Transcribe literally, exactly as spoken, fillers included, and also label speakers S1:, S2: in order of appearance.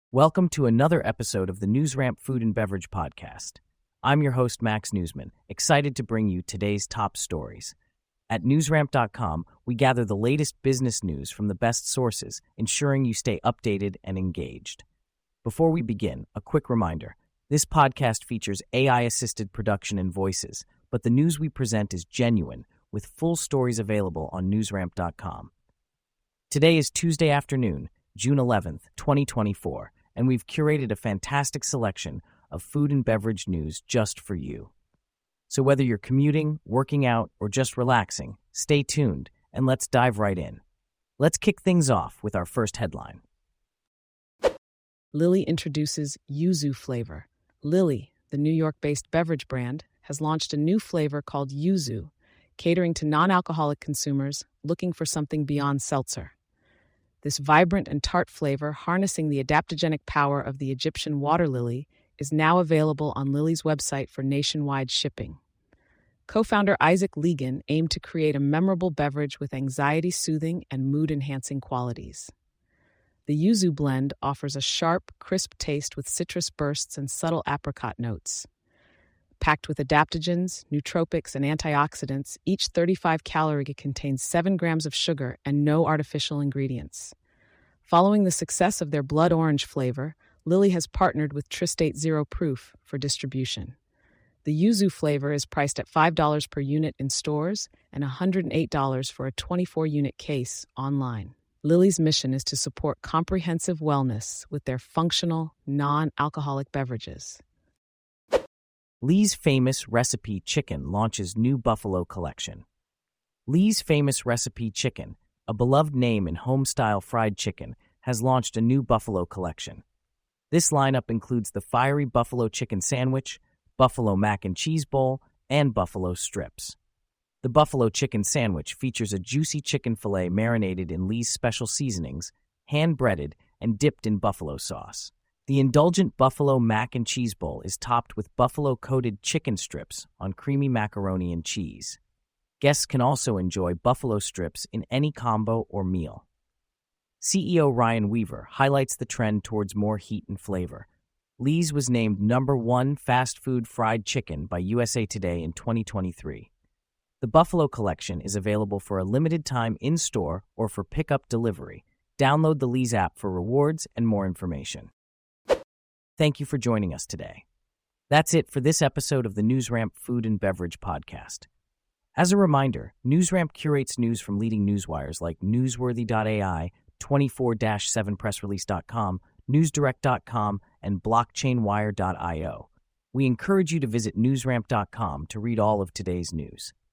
S1: Welcome to another episode of the NewsRamp Food and Beverage Podcast. I'm your host, Max Newsman, excited to bring you today's top stories. At newsramp dot com, we gather the latest business news from the best sources, ensuring you stay updated and engaged. Before we begin, a quick reminder. This podcast features A I-assisted production and voices, but the news we present is genuine, with full stories available on newsramp dot com. Today is Tuesday afternoon, June eleventh, twenty twenty-four, and we've curated a fantastic selection of food and beverage news just for you. So whether you're commuting, working out, or just relaxing, stay tuned, and let's dive right in. Let's kick things off with our first headline.
S2: Lilly introduces Yuzu flavor. Lilly, the New York-based beverage brand, has launched a new flavor called Yuzu, catering to non-alcoholic consumers looking for something beyond seltzer. This vibrant and tart flavor, harnessing the adaptogenic power of the Egyptian water lily, is now available on Lilly's website for nationwide shipping. Co-founder Isaac Legan aimed to create a memorable beverage with anxiety-soothing and mood-enhancing qualities. The Yuzu blend offers a sharp, crisp taste with citrus bursts and subtle apricot notes. Packed with adaptogens, nootropics, and antioxidants, each thirty-five calorie contains seven grams of sugar and no artificial ingredients. Following the success of their blood orange flavor, Lilly has partnered with Tristate Zero Proof for distribution. The Yuzu flavor is priced at five dollars per unit in stores and one hundred eight dollars for a twenty-four unit case online. Lilly's mission is to support comprehensive wellness with their functional, non-alcoholic beverages.
S1: Lee's Famous Recipe Chicken launches new Buffalo collection. Lee's Famous Recipe Chicken, a beloved name in home-style fried chicken, has launched a new Buffalo collection. This lineup includes the fiery Buffalo Chicken Sandwich, Buffalo Mac and Cheese Bowl, and Buffalo Strips. The Buffalo Chicken Sandwich features a juicy chicken fillet marinated in Lee's special seasonings, hand-breaded, and dipped in buffalo sauce. The indulgent Buffalo Mac and Cheese Bowl is topped with buffalo-coated chicken strips on creamy macaroni and cheese. Guests can also enjoy buffalo strips in any combo or meal. C E O Ryan Weaver highlights the trend towards more heat and flavor. Lee's was named number one fast food fried chicken by U S A Today in twenty twenty-three. The Buffalo Collection is available for a limited time in-store or for pickup delivery. Download the Lee's app for rewards and more information. Thank you for joining us today. That's it for this episode of the NewsRamp Food and Beverage Podcast. As a reminder, NewsRamp curates news from leading newswires like newsworthy dot A I, twenty-four seven press release dot com, newsdirect dot com, and blockchain wire dot io. We encourage you to visit newsramp dot com to read all of today's news.